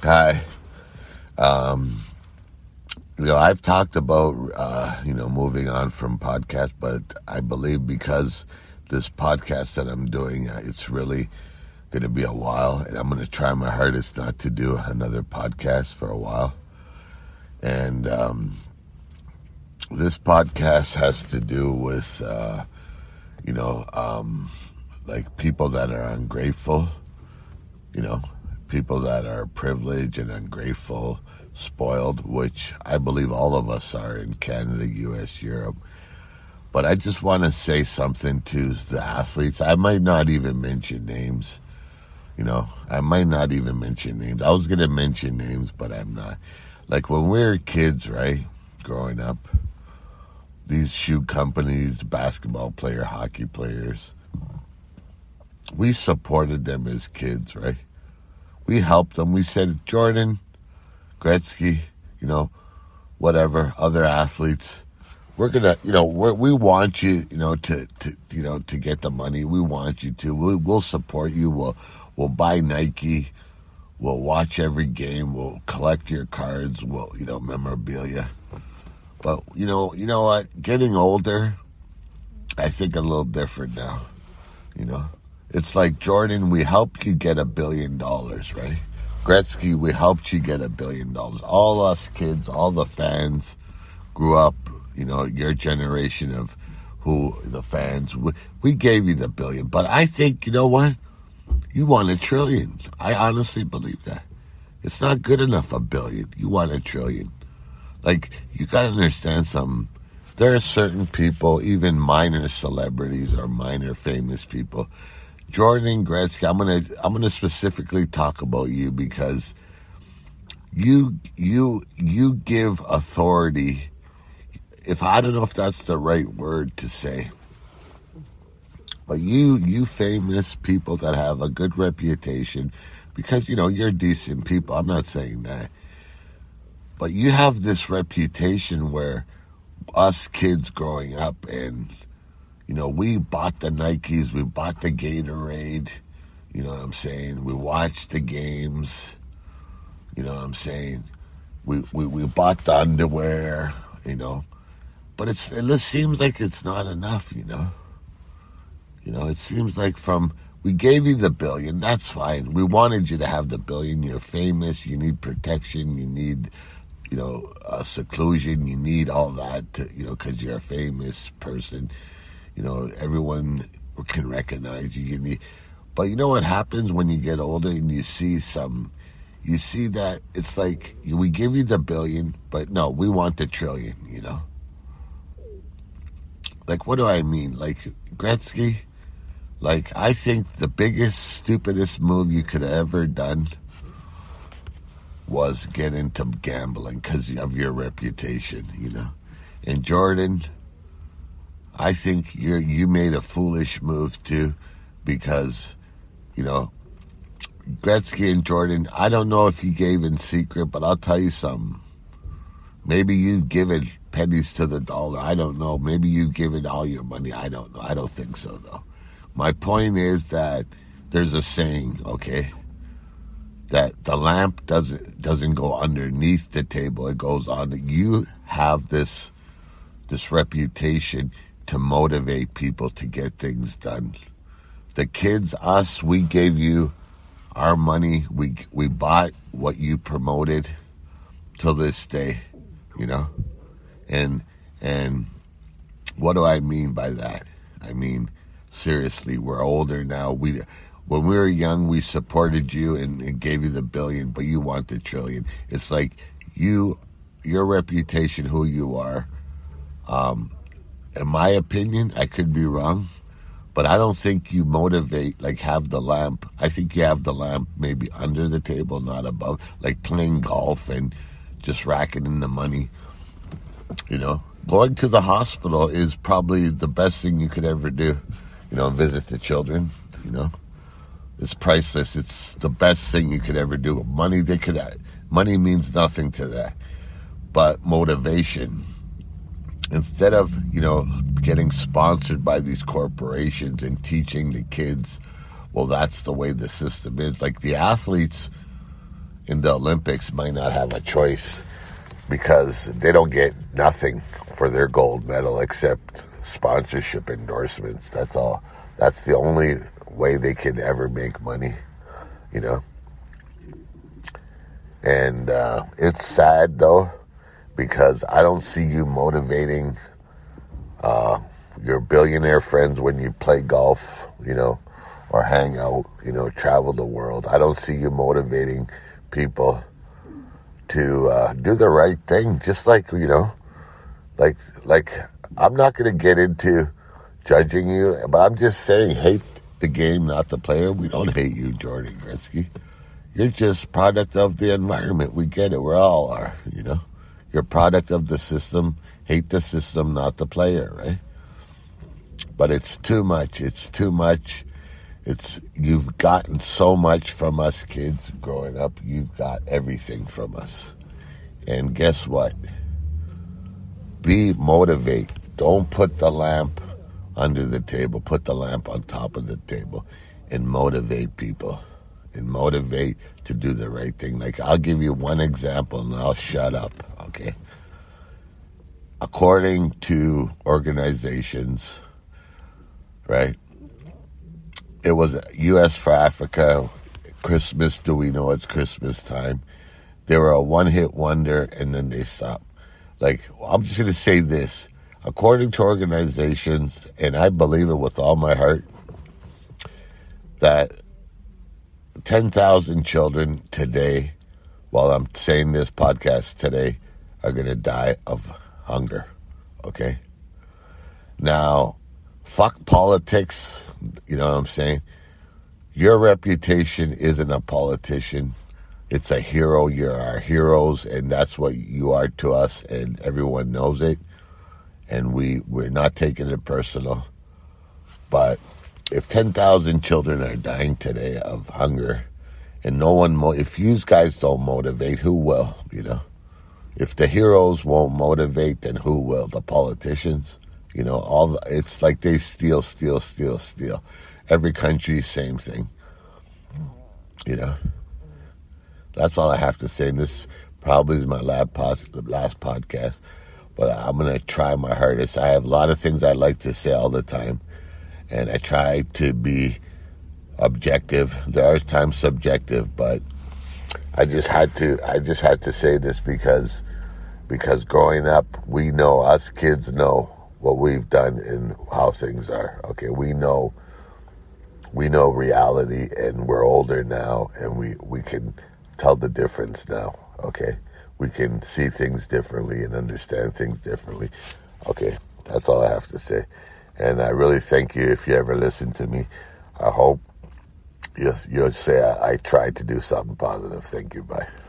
Hi. I've talked about, moving on from podcasts, but I believe because this podcast that I'm doing, it's really going to be a while, and I'm going to try my hardest not to do another podcast for a while. And this podcast has to do with, like people that are ungrateful, people that are privileged and ungrateful, spoiled, which I believe all of us are in Canada, U.S., Europe. But I just want to say something to the athletes. I might not even mention names. I might not even mention names. I was going to mention names, but I'm not. Like when we were kids, right, growing up, these shoe companies, basketball player, hockey players, we supported them as kids, right? We helped them. We said, Jordan, Gretzky, whatever, other athletes, we're gonna, we want you, to get the money. We want you to. We'll support you. We'll buy Nike. We'll watch every game. We'll collect your cards. We'll, memorabilia. But you know what? Getting older, I think a little different now. It's like, Jordan, we helped you get $1 billion, right? Gretzky, we helped you get $1 billion. All us kids, all the fans grew up, your generation of the fans, we gave you the $1 billion. But I think, you know what? You want $1 trillion. I honestly believe that. It's not good enough, $1 billion. You want $1 trillion. Like, you got to understand something. There are certain people, even minor celebrities or minor famous people. Jordan Gretzky, I'm gonna specifically talk about you because you give authority. I don't know if that's the right word to say, but you famous people that have a good reputation, because you're decent people. I'm not saying that, but you have this reputation where us kids growing up and. We bought the Nikes, we bought the Gatorade, you know what I'm saying? We watched the games, you know what I'm saying? We bought the underwear, But it seems like it's not enough, It seems like we gave you the $1 billion, that's fine. We wanted you to have the $1 billion. You're famous, you need protection, you need, seclusion, you need all that, because you're a famous person. Everyone can recognize you. But you know what happens when you get older and you see that it's like, we give you the $1 billion, but no, we want $1 trillion, Like, what do I mean? Like, Gretzky, I think the biggest, stupidest move you could have ever done was get into gambling because of your reputation, And Jordan, I think you made a foolish move too, because, Gretzky and Jordan, I don't know if you gave in secret, but I'll tell you something. Maybe you've given pennies to the dollar. I don't know. Maybe you've given all your money. I don't know. I don't think so, though. My point is that there's a saying, okay, that the lamp doesn't go underneath the table. It goes on. You have this reputation to motivate people to get things done. The kids, us, we gave you our money. We bought what you promoted till this day, And what do I mean by that? I mean, seriously, we're older now. When we were young, we supported you and gave you the $1 billion, but you want $1 trillion. It's like your reputation, who you are, in my opinion, I could be wrong, but I don't think you motivate, have the lamp. I think you have the lamp maybe under the table, not above, like playing golf and just racking in the money. Going to the hospital is probably the best thing you could ever do. Visit the children, It's priceless. It's the best thing you could ever do. Money means nothing to that. But motivation, instead of, getting sponsored by these corporations and teaching the kids, well, that's the way the system is. Like the athletes, in the Olympics might not have a choice because they don't get nothing for their gold medal except sponsorship endorsements. That's all. That's the only way they can ever make money, you know. And it's sad, though, because I don't see you motivating your billionaire friends when you play golf, you know, or hang out, you know, travel the world. I don't see you motivating people to do the right thing. Just like, you know, like I'm not going to get into judging you, but I'm just saying, hate the game, not the player. We don't hate you, Jordan Gretzky. You're just product of the environment. We get it. We all are, you know. You're product of the system. Hate the system, not the player, right? But it's too much. It's too much. You've gotten so much from us kids growing up. You've got everything from us. And guess what? Motivate. Don't put the lamp under the table. Put the lamp on top of the table and motivate people. And motivate to do the right thing. Like, I'll give you one example and I'll shut up, okay? According to organizations, right, it was U.S. for Africa, Christmas, do we know it's Christmas time? They were a one-hit wonder and then they stopped. Like, I'm just going to say this. According to organizations, and I believe it with all my heart, that 10,000 children today, while I'm saying this podcast today, are going to die of hunger, okay? Now, fuck politics, you know what I'm saying? Your reputation isn't a politician. It's a hero. You're our heroes, and that's what you are to us, and everyone knows it, and we're not taking it personal. But if 10,000 children are dying today of hunger, and no one, if you guys don't motivate, who will, you know? If the heroes won't motivate, then who will? The politicians? You know, it's like they steal. Every country, same thing. You know? That's all I have to say. And this probably is my last podcast, but I'm going to try my hardest. I have a lot of things I like to say all the time, and I try to be objective. There are times subjective, but I just had to say this because growing up, we know, us kids know what we've done and how things are. Okay, we know reality, and we're older now, and we can tell the difference now. Okay, we can see things differently and understand things differently. Okay, that's all I have to say. And I really thank you if you ever listen to me. I hope you'll say I tried to do something positive. Thank you. Bye.